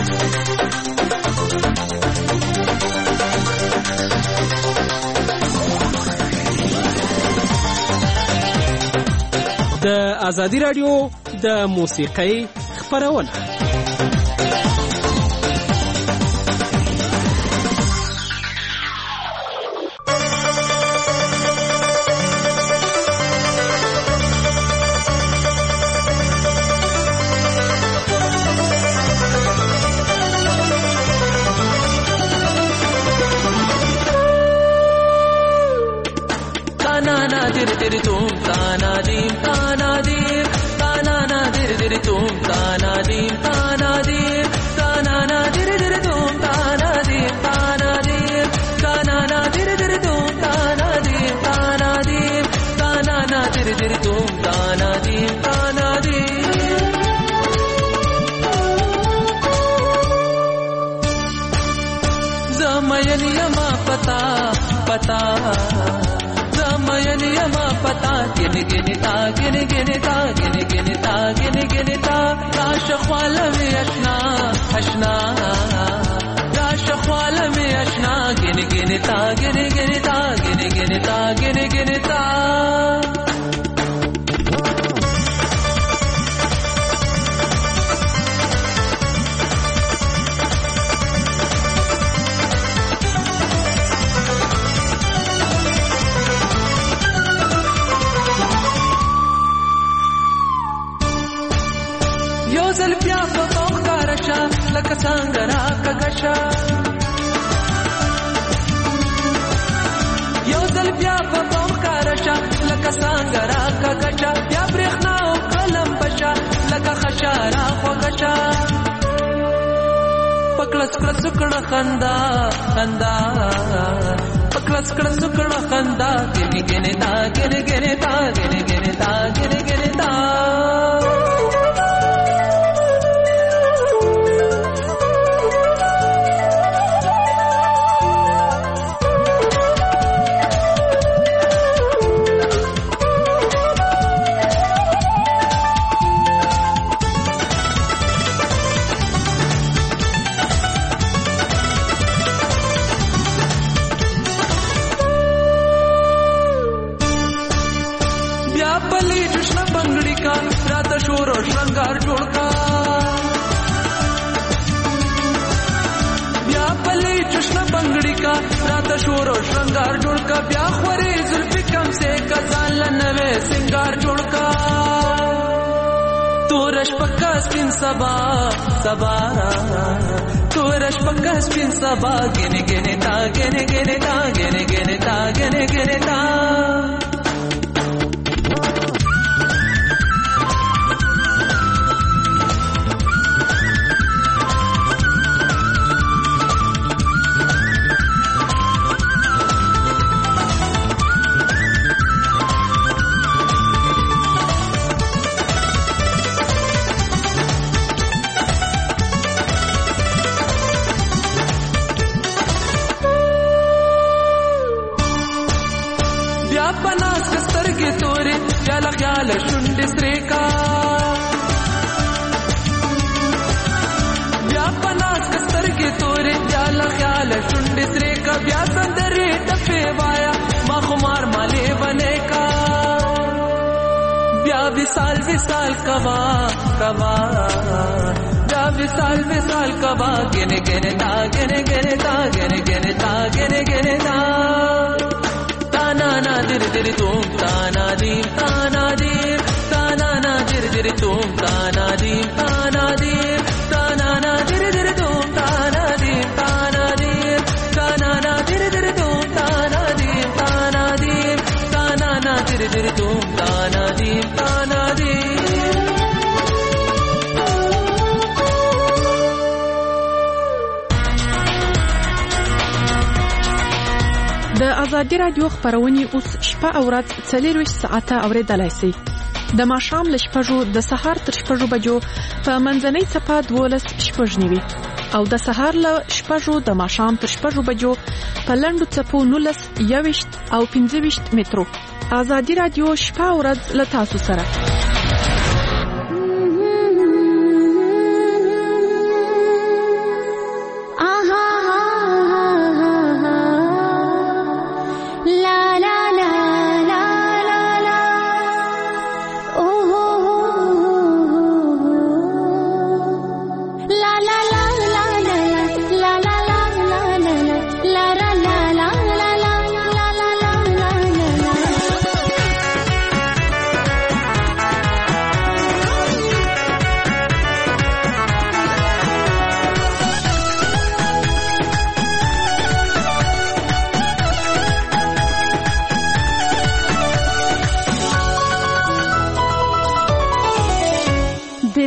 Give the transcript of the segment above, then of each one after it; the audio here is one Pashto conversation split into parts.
د ازادي رادیو د موسیقۍ خپرونه. د ازادي رادیو خبرونه اوس شپه او ورځ 24 ساعته اوریدلای شئ. د ماښام له 6 د سهار تر 6 بجو په منځنۍ صفه 12:09 او د سهار له 6 د ماښام تر 6 بجو په لنډو صفو 19 او 15 مترو. ازادي رادیو شپه او ورځ له تاسو سره.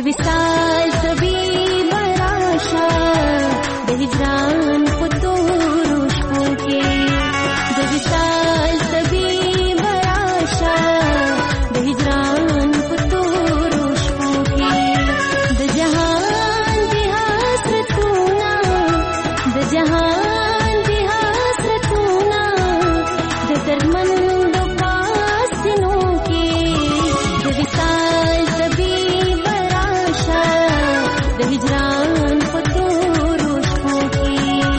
وصال طبیب راشه د هجران په تورو شپو کې د وصال طبیب راشه د هجران په تورو شپو کې د جهان د حسرتونه د جهان د حسرتونه د درمندو پاسینو کې د وصال طبیب راشه د هجران په تورو شپو کې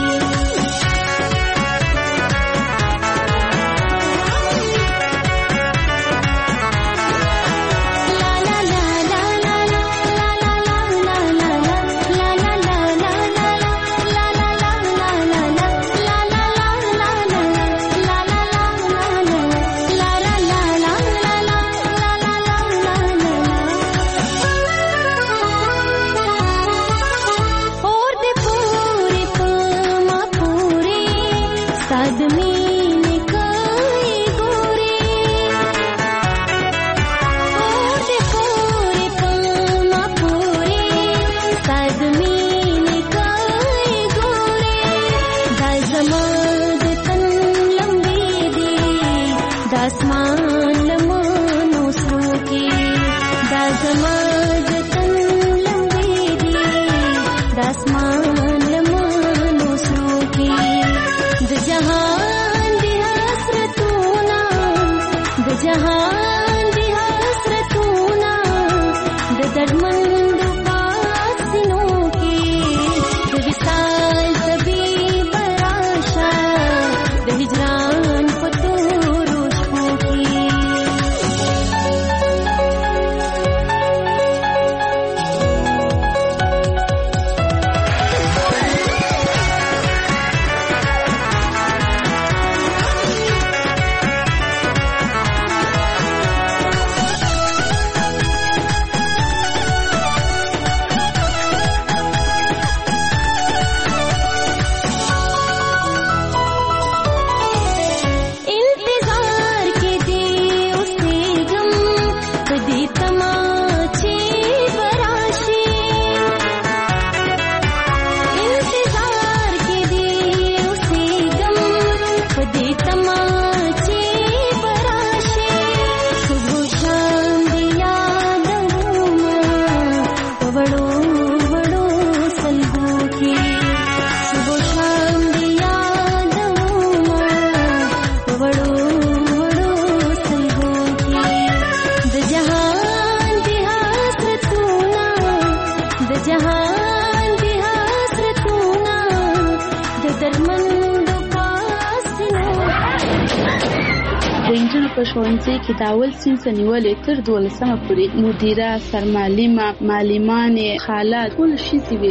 ښوونځي کې د اول صنف نیولې تر 12مه پورې مدیره سرمعلمه معلمانې حالات ټول شي وي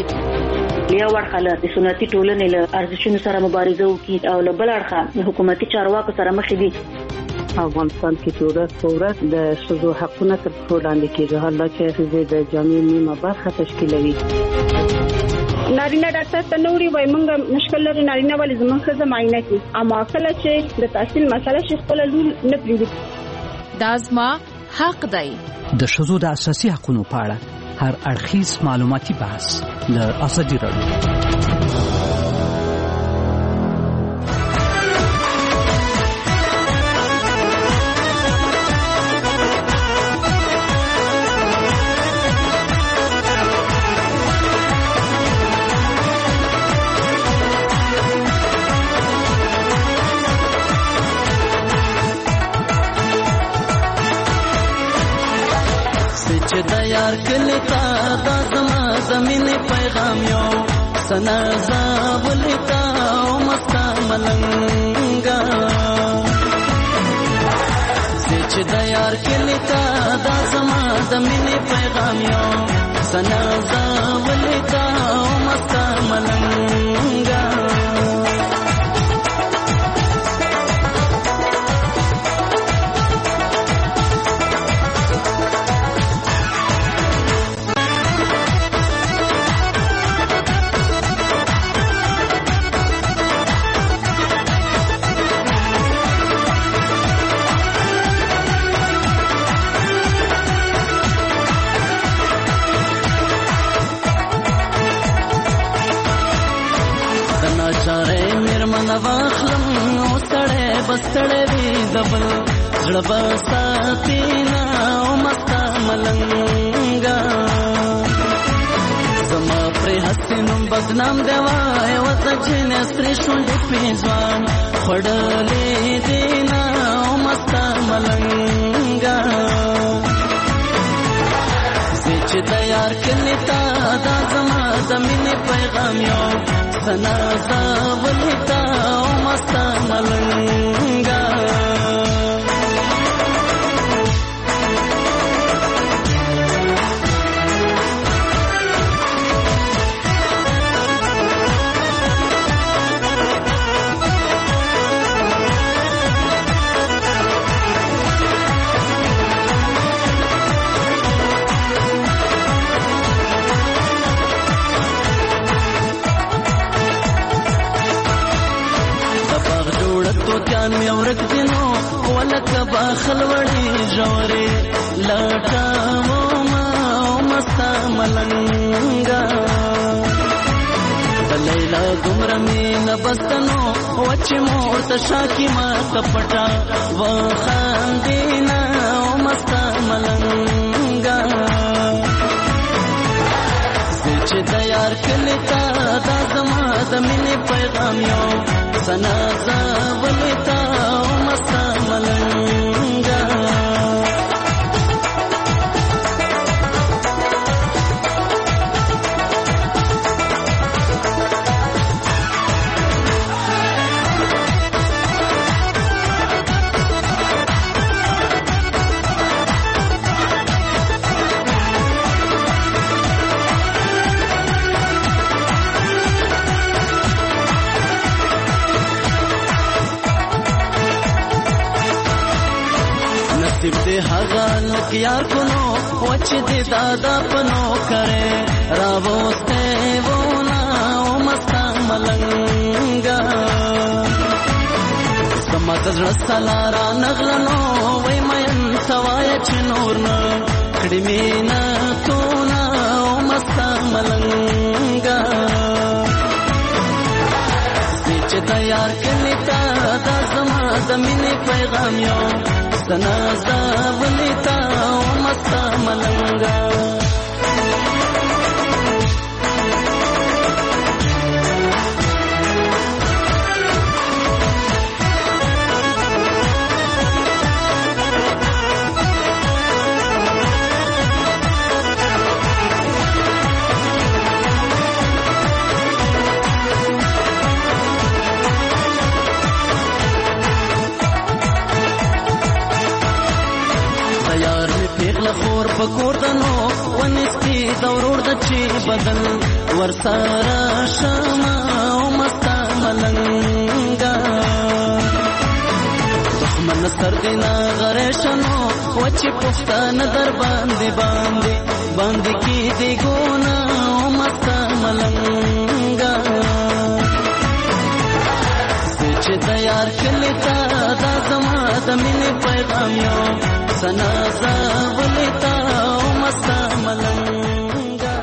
یو ورخه له سنتي ټولنې له ارزښتونو سره مبارزه وکړي او له بل اړخه حکومتي چارواکو سره مخ دي. افغانستان کې ورځ په ورځ د ښځو حقونه تر پښو لاندې کېږي، حالا چې ښځې د جامعې نیمه برخه تشکیلوي. نارینه ډاکټر ته نوري وای مونږ مشکل لري نارینه ولې زموږ ښځه معاینه کوي، اما کله چې د تحصیل مسله شي خپل لور نه پریږدي. دا زما حق دی. د ښځو د اساسي حقوقو په اړه هر اړخیز معلوماتي بحث د ازادي راډیو. یار کلی تا دا زما زمین پیغام یو سنا زابلتا او مستا ملنگا سچ دا یار کلی تا دا زما زمین پیغام یو سنا زابلتا او مستا ملنگا درنه واخلم او ستړی بستړی وي دبل زړه به ساتي نه او مستا ملنګه زما پرې هسې نوم بدنام دی وای ورته جینې سترې شونډې پرې ځوان خوړلې دي نه او مستا ملنګه زه چې د یار کلي ته دا زما د مینې پیغام یو سنا ولې ته او مستا ملنګه کان می ورک دینو ولکه باخل وړي جوړي لټا ما مستا ملنګا لیلا دومره مینه بستنو وچ مور ته شاکی ما کپټا و خاندینا مستا ملنګا چې د یار کلی تا دا زما د مینې پیغام یو سنا ولې تا مستا ملنګا نصیب دې هغه لک یار کونو وچ دې دادا پنو کرے راوسته ونا او مستا ملنګا سما تزړه سلارا نغلنو وای مېن سوای چې نور نه کړي مینا تو نا او مستا ملنګا چې د یار کلی تا دا زما د مینې پیغام یو سنا ولې تا مستا ملنګا خور پکور دنو ونستی دورور د چی بدل ورسارا شما او مستا ملنګا دښمن سر دینا غریشنو وچی پښتان در باندې کی دی ګونا او مستا ملنګا چې د یار کلی تا دا زما د مینې پیغام یو سنا ولې تا مستا ملنګا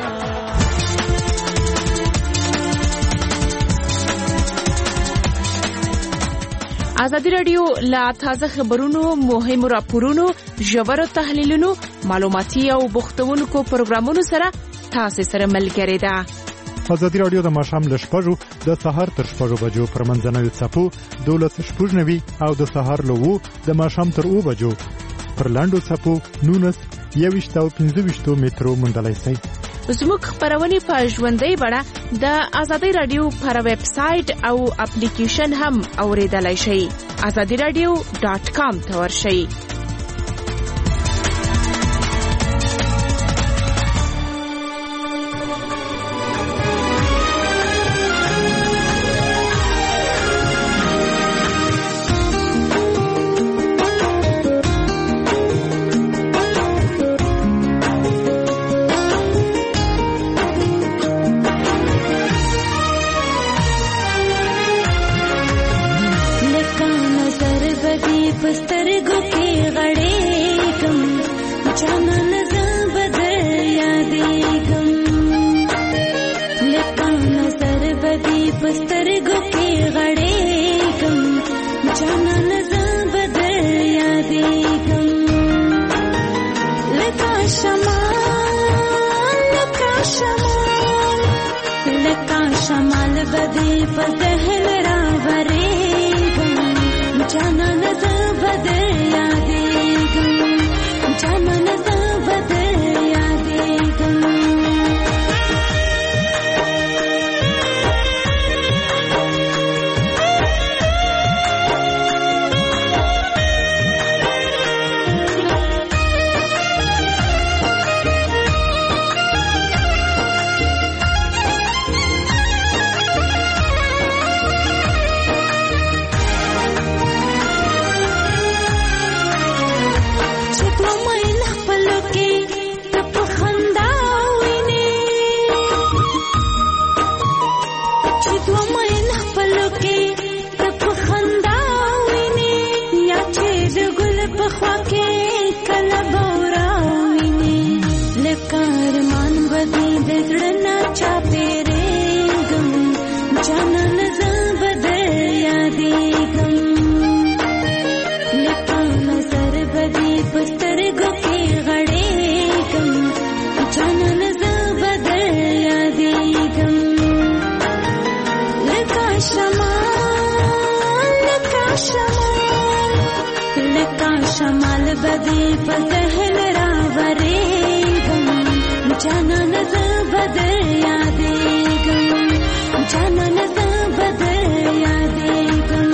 ازادي رادیو لا تازه خبرونو مهم راپورونو ژور تحلیلونو معلوماتي او بوختونکو پروګرامونو سره تاسو سره ملګری ده. ازادي رادیو د ماښام له 6 د سهار تر 6 بجو پر منځنوي څپو 12:09 او د سهار له 2 د ماښام تر 2 بجو پر لاندو څپو 19:15 مترو مندلای سي. زموږ خبرونه په ژوندۍ بڼه د ازادي رادیو پر ویب سټ او اپلیکیشن هم اوریدلای شئ. azadiradio.com ته ورشئ. पस्तर गो के गड़े شمال بدی په ذهن راورېږم جانان زه به در یادېږم جانان زه به در یادېږم شمال بدی په ذهن راورېږم جانان زه به در یادېږم جانان زه به در یادېږم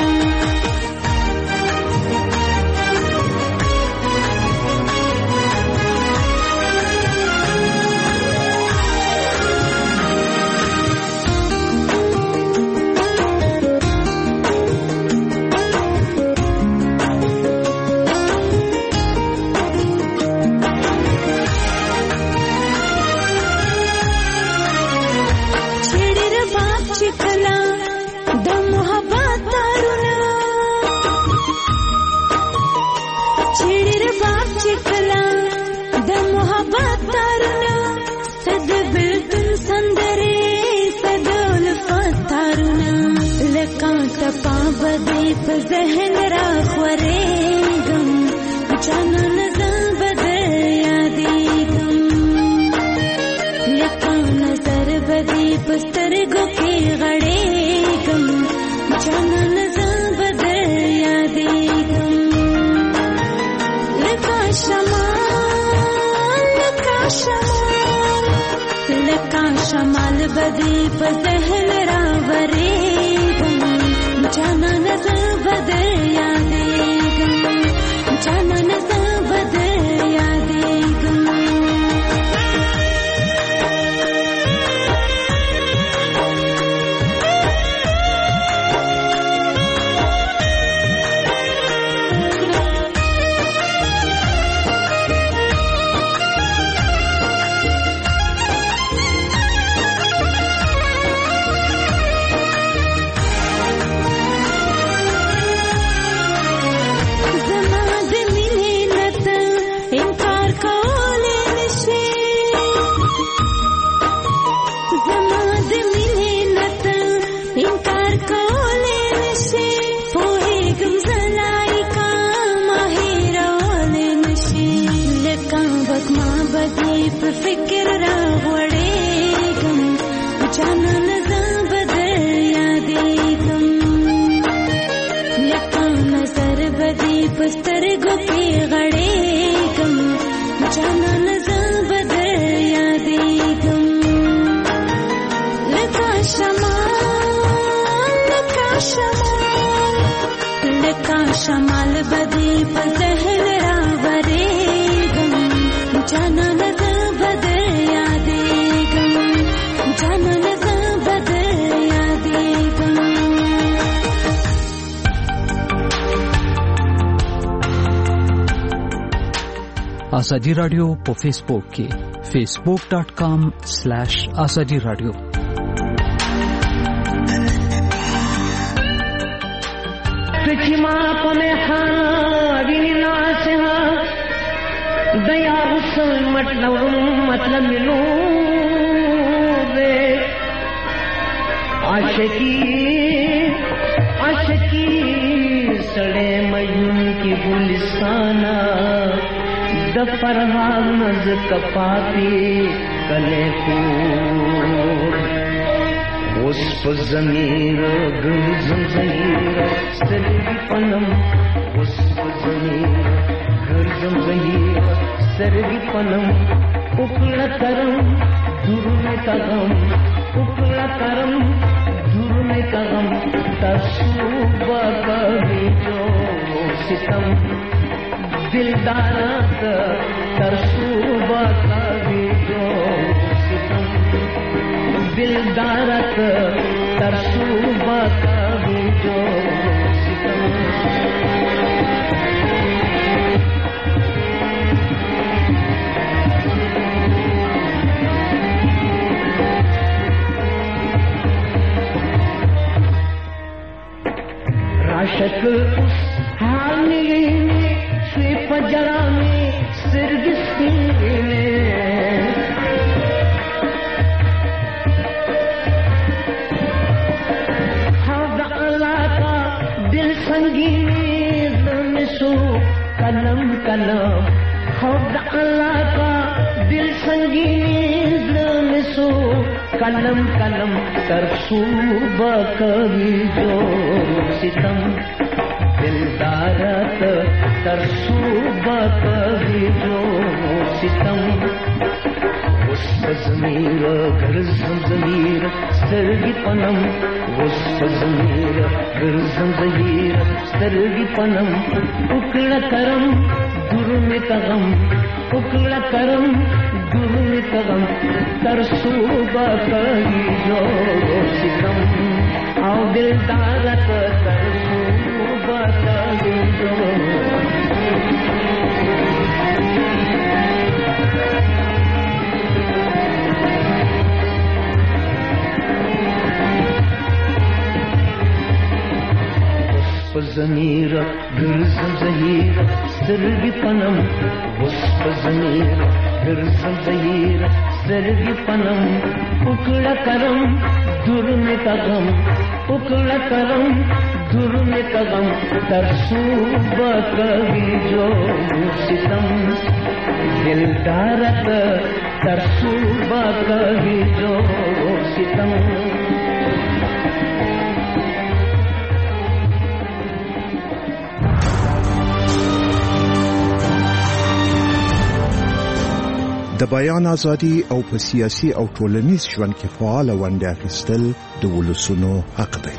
په ذهن راخورېږم جانان زه به در یادېږم لکه نظر به دې په سترګو کې غړېږم جانان زه به در یادېږم لکه شمال شمال به دې په ذهن راورېږم جانان زه به در یادېږم جانان زه به در یادېږم په فکر راغړېږم جانان زه به در یادېږم لکه نظر به دې په سترګو کې غړېږم جانان زه به در یادېږم لکه شمال به دې په ذهن راورېږم جانان زه به در یادېږم جانان زه به در یادېږم ازادي رادیو په فیسبوک کې facebook.com/azadi radio تجما پمه حاوی ناسها دیا حسن مطلب ملو دے عاشقی سڑے مجنون کی گلستانہ دفرحان نز کپاتی کلے کو اوس په زمیر ګرځم زهیر سترګې پنم اوس په زمیر ګرځم زهیر سترګې پنم وکړه کرم دورونه کغم وکړه کرم دورونه کغم تاسو باندې جو ستم دلدارا تاسو باندې جو ستم دلدارا تاسو باندې جو ستم राशक उस हाल में स्वे पजरा में सिरगिस्ती में हद अल्लाह का दिल संगीन मिसो कलम कलम हद अल्लाह का दिल संगीन मिसो कलम कलम तरसूब कभी जो सितम दिलदारत तरसूब कभी जो सितम उस ज़मीर गर्ज़म ज़मीर सरगी पनम उस ज़मीर गर्ज़म ज़मीर सरगी पनम उकड़ा करम दुर में कगम उकड़ा करम दुर में कगम तरसूब कभी जो सितम आओ दिलदारत तरसूब कभी जो ज़मीर गर्ज़म ज़हीर सरगी पनम उस ज़मीर गर्ज़म ज़हीर सरगी पनम उकड़ा करम दुर में कगम उकड़ा करम दुर में कगम तरसूब कभी जो सितम दिलदारत तरसूब कभी जो सितम د بیان ازادي او په سیاسي او ټولنیز ژوند کې فعال ونډه اخیستل د ولسونو حق دی.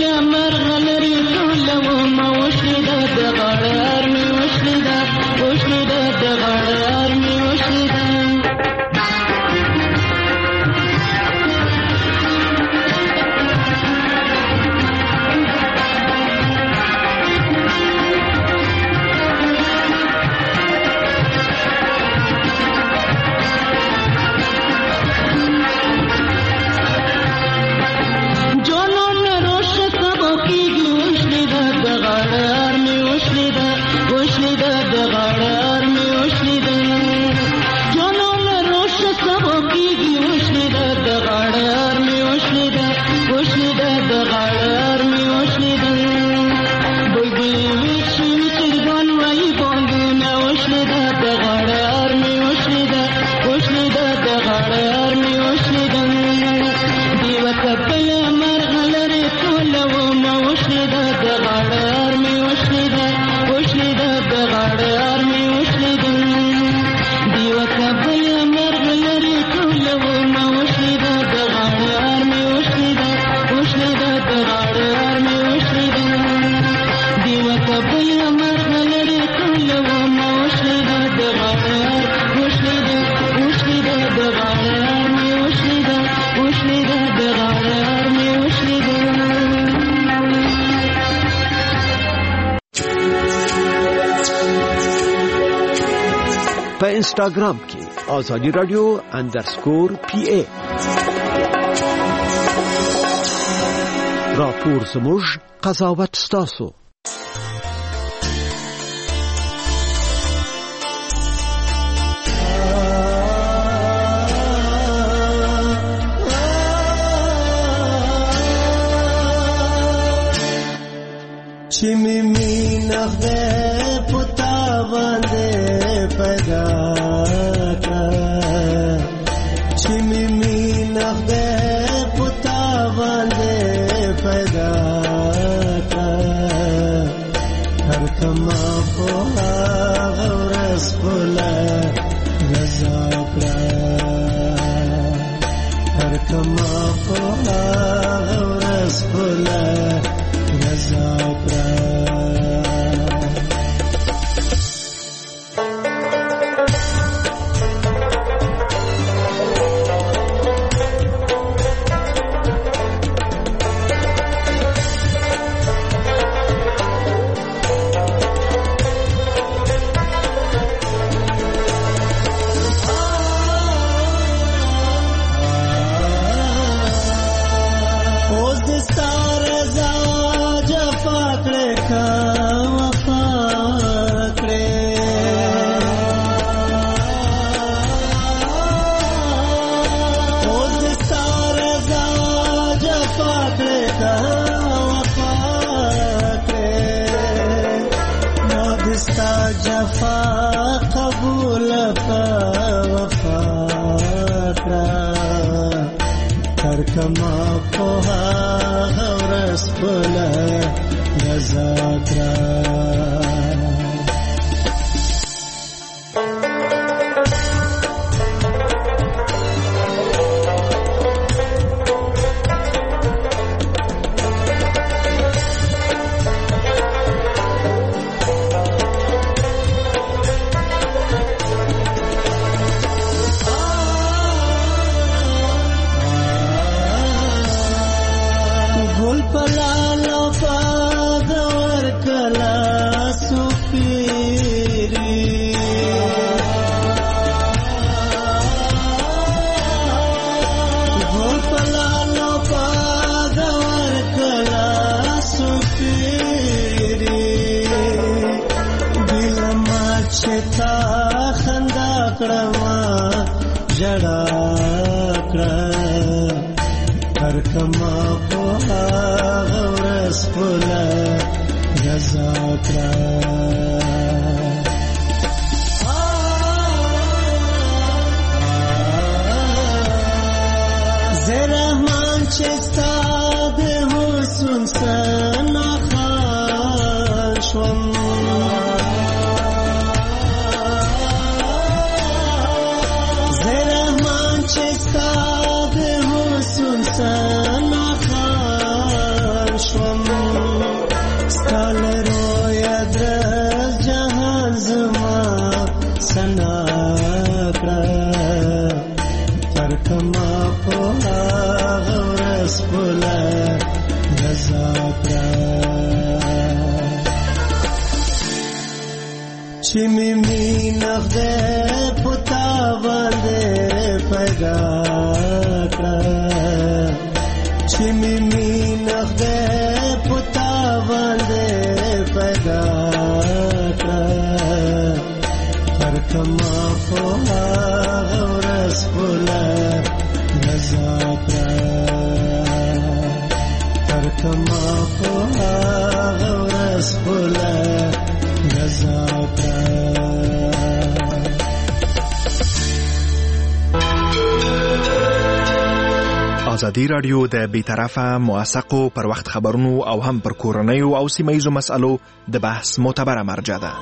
په انسټاګرام کې آزادی رادیو _PA راپور زموږ قضاوت ستاسو. چې می نغده پتا باندې پیدا کړ چې می نغده پتا باندې پیدا کړ هر کما په غورس بوله رضا کړ هر کما په غورس بوله رضا کړ. جفا قبول کا وفا کرا کر کما پوها غورس بولا رضا کرا. هر کما پوها غورس بولا رضا زرحمان چستا ده حسن سنا خاشوم زرحمان چستا سنا خاشوم چې مینه خدای پتا باندې پیدا کړه چې مینه خدای پتا باندې پیدا کړه هر کما په ورځ بوله رضا کړه هر کما په ورځ بوله رضا ازادي رادیو د بیطرفه موثقو پر وخت خبرونو او هم پر کورنیو او سیمه‌ییزو مسألو د بحث معتبره مرجع ده.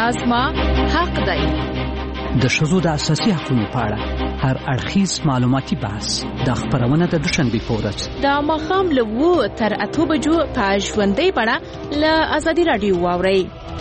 دا زما حق دی. د ښځو د اساسي حقوقو په اړه هر اړخیز معلوماتي بحث د خبرونه د دوشنبه په ورځ د ماښام له 7 تر 8 بجو په ژوندۍ بڼه له آزادي رادیو واورئ.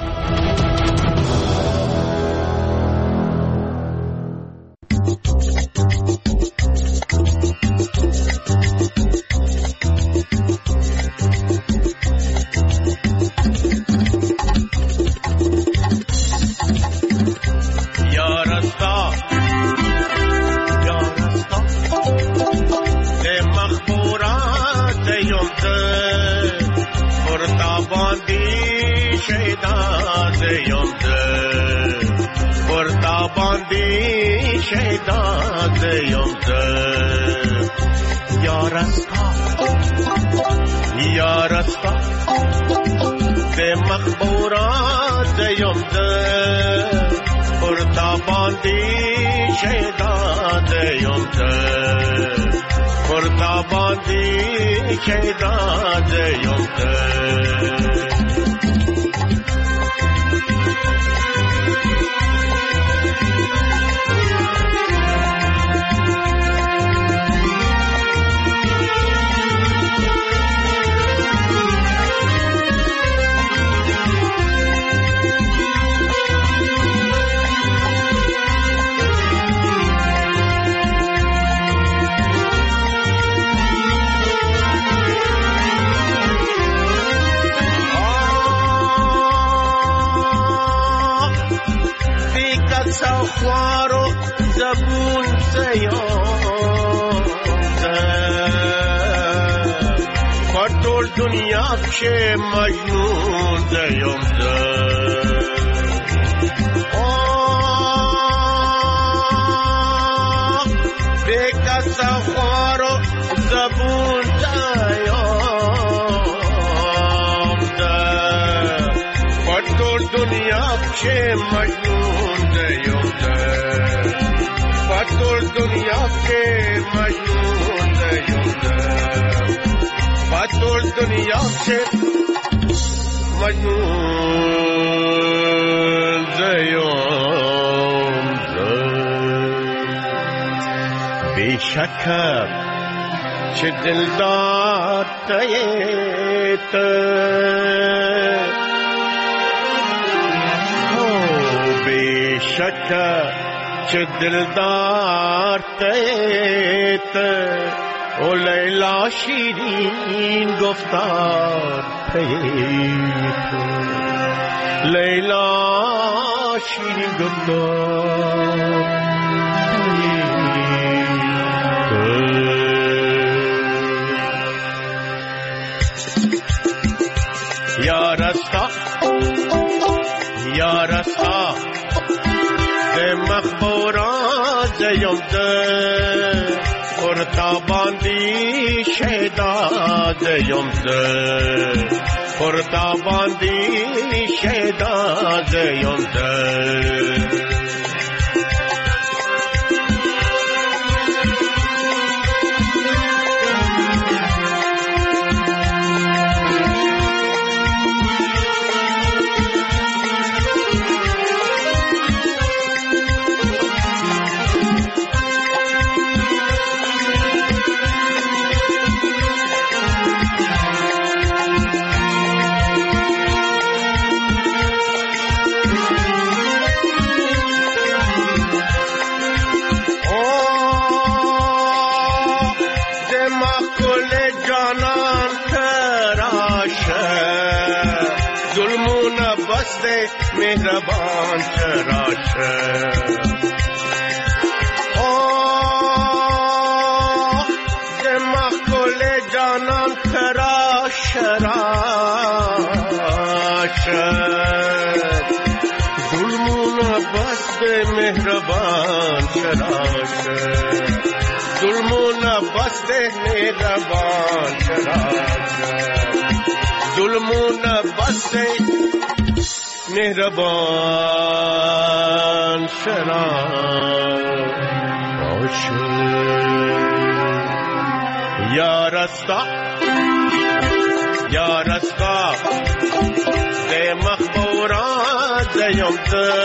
बेशक च दिलदार तयेत हो बेशक च दिलदार तयेत ओ लैला शीरीन गुफ्तार तयेत लैला शीरीन गुफ्तार या रस्ता दे मखबूरा जयम दे पुरताबांदी शहदा जयम दे पुरताबांदी शहदा जयम दे मेहरबान चराश ओ जमा को ले जाना खराश राश जुल्मों न बस दे मेहरबान चराश जुल्मों न बस दे मेहरबान चराश जुल्मों न बस दे मेहरबान शराश या रास्ता दे मखबूरा زیم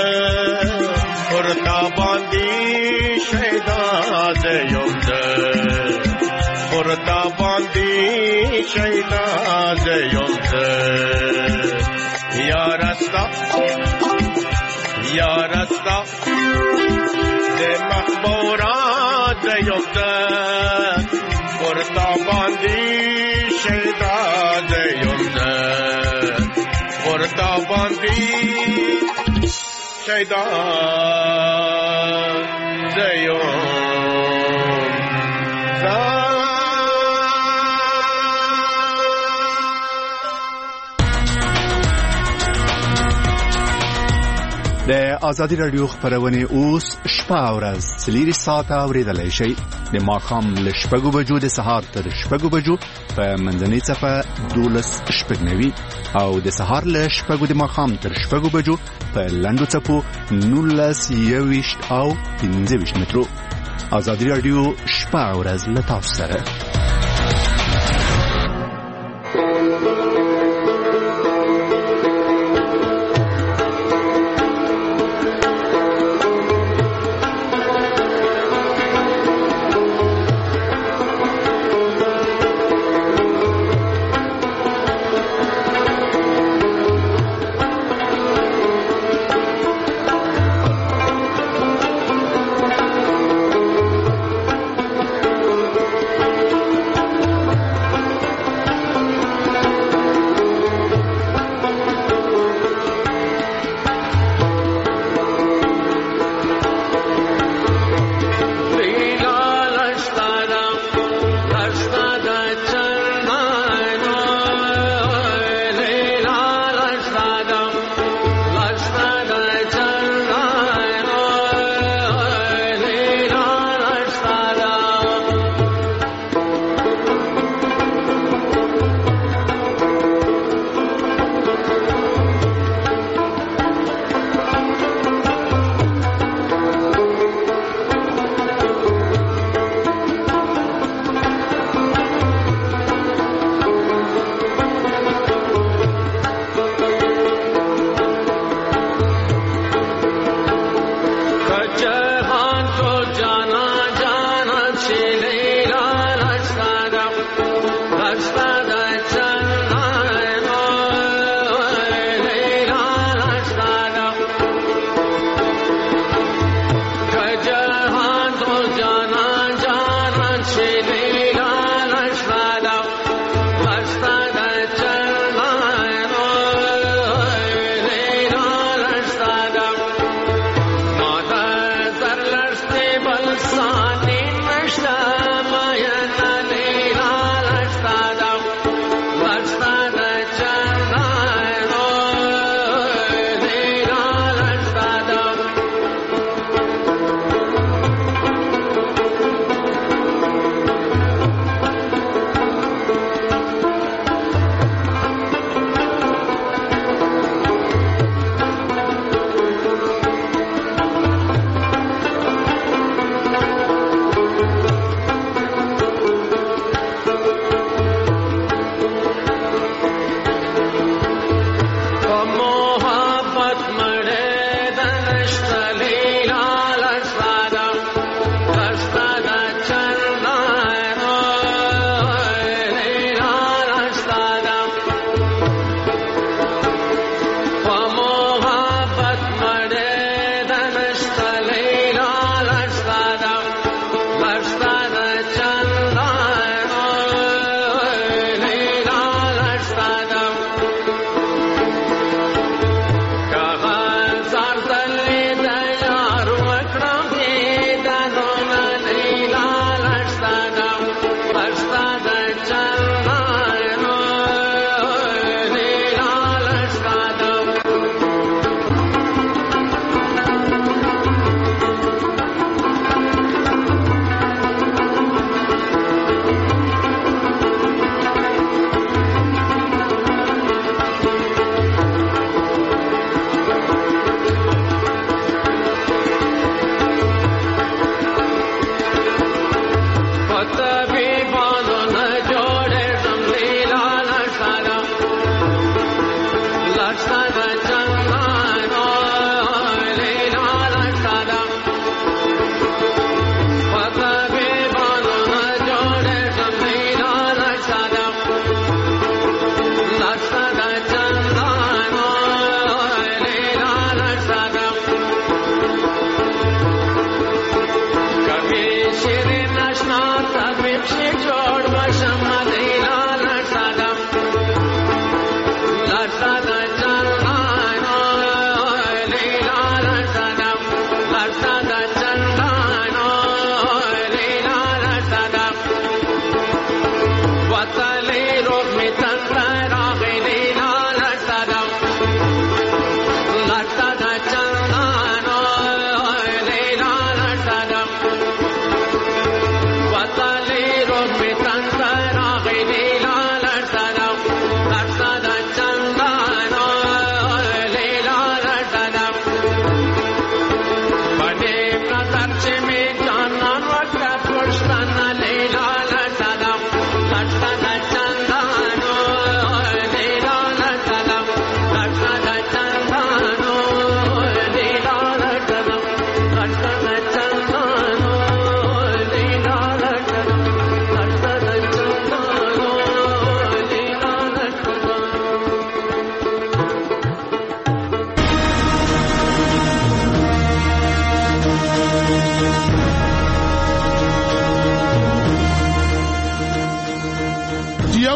ورتا باندې شیدا زیم ورتا باندې شیدا زیم یا رستا د مخبورا زیم ورتا باندې شیدا زیم ورتا باندې شیدا زیم د ازادي رادیو خبرونه اوس شپه او ورځ 3 ساعته اوریدلای شئ د ماښام له 6 بجو د سهار تر 6 بجو په منځنۍ صفه 12:09 او د سهار له 6 د ماښام تر 6 بجو په لنډو صفو 19:20 او 15 مترو. ازادي رادیو شپه او ورځ له تاسو سره.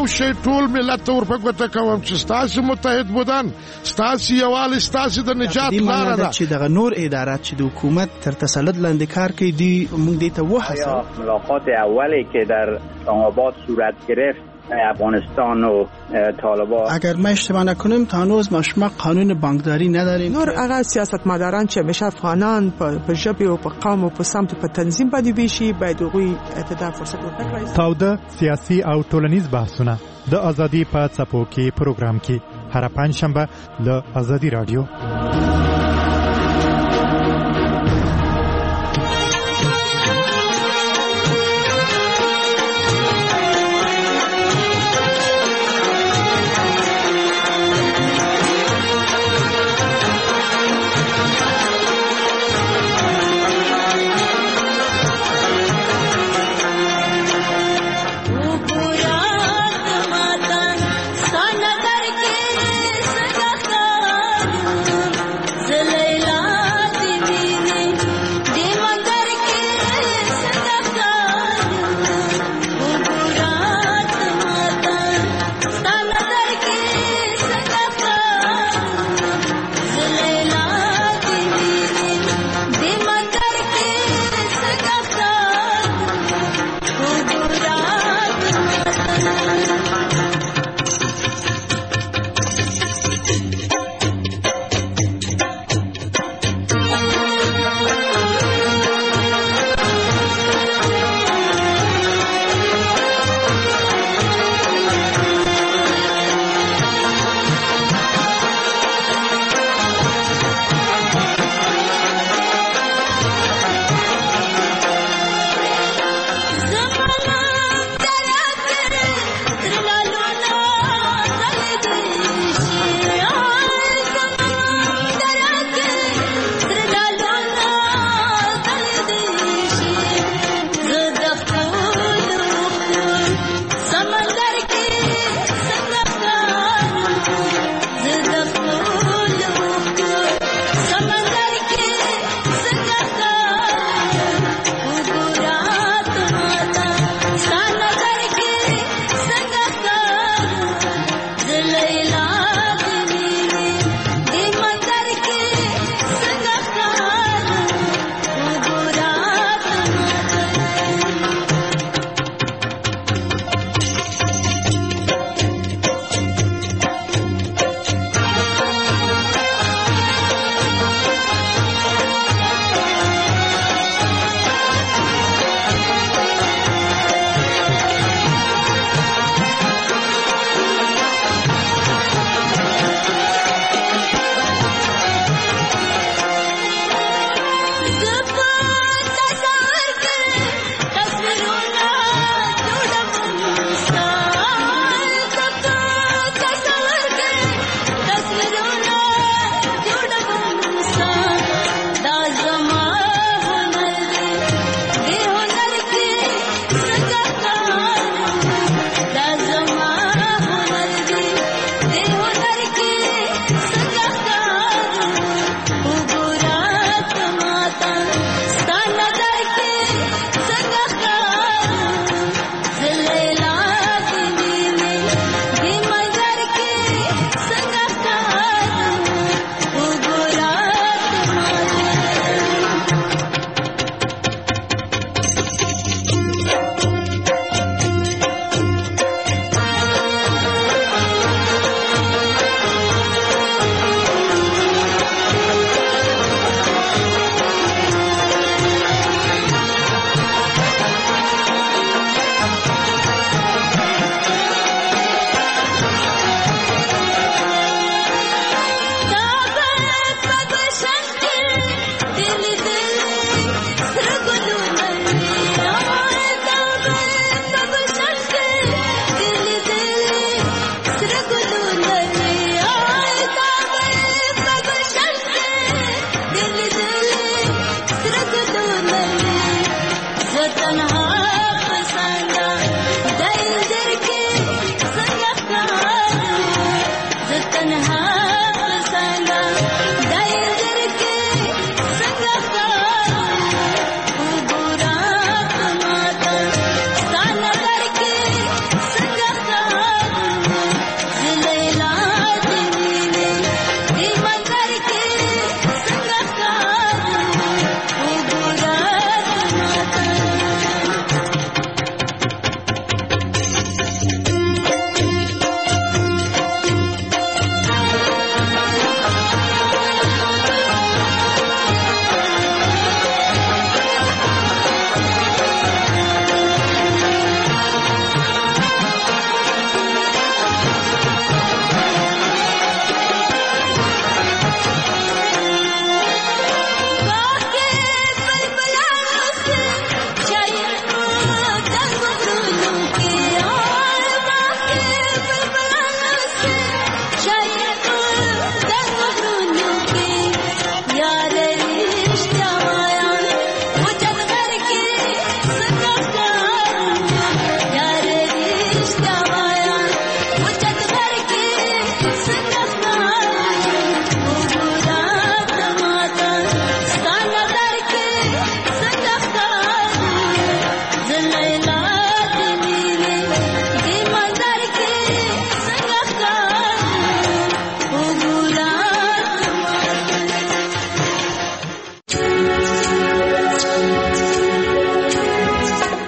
یو شی ټول ملت ته ورپګوته کوم چې ستاسو متحد بودن ستاسو یووالی ستاسو د نجات لاره ده چې دغه نور ادارات چې د حکومت تر تسلط لاندې کار کوي دی موږ دې ته وحسن ملاقات اولی که در آباد صورت گرفت افغانستان و طالبان اگر ما اشتباه نکنیم تا هنوز ما قانون بانکداری نداریم نور هغه سیاستمداران چې همیشه افغانان په ژبه او په قوم او په سمت په تنظیم باندې ویشي باید هغوی ته فرصت ورکړي. تاوده سیاسي او ټولنیز بحثونه د ازادي په څپو کې پروګرام کې هر پنځشنبه له ازادي رادیو.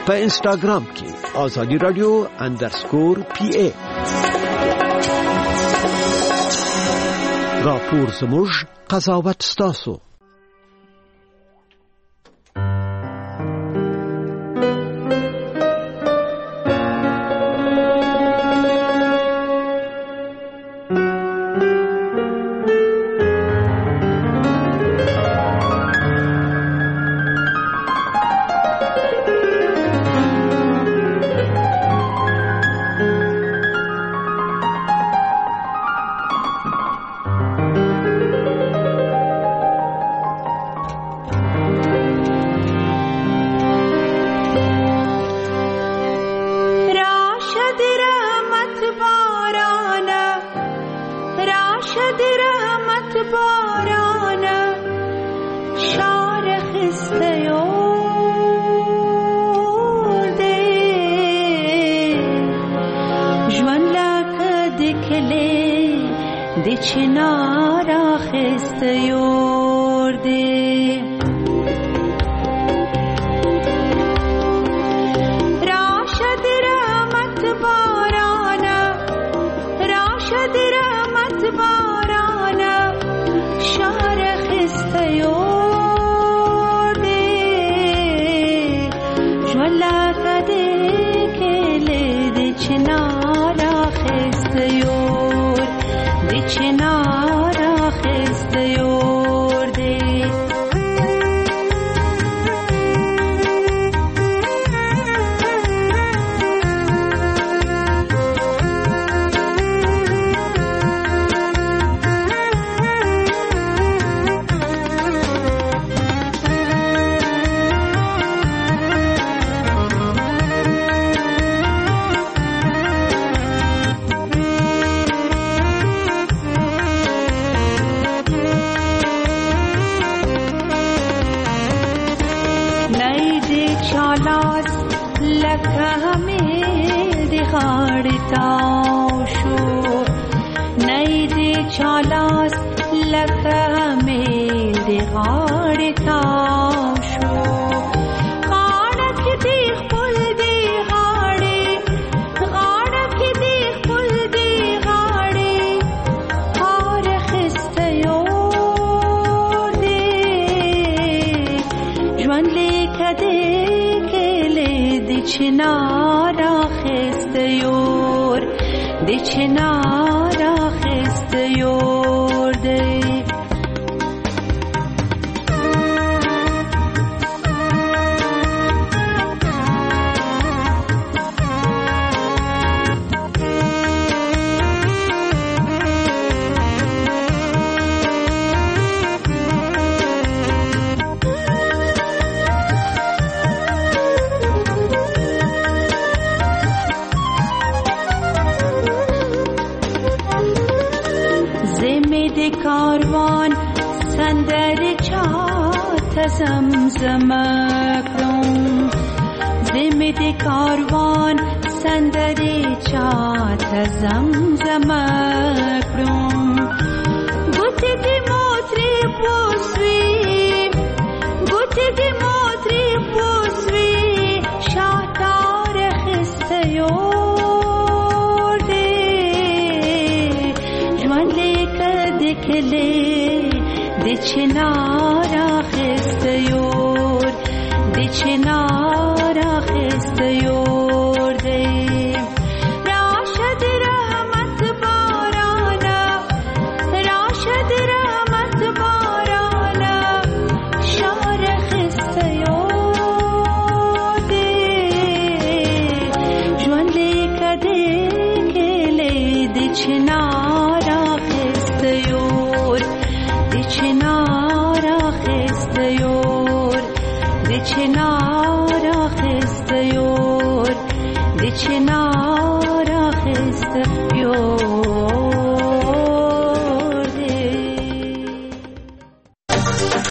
په انستګرام کې آزادی رادیو _PA. راپور زموږ، قضاوت ستاسو. चिनार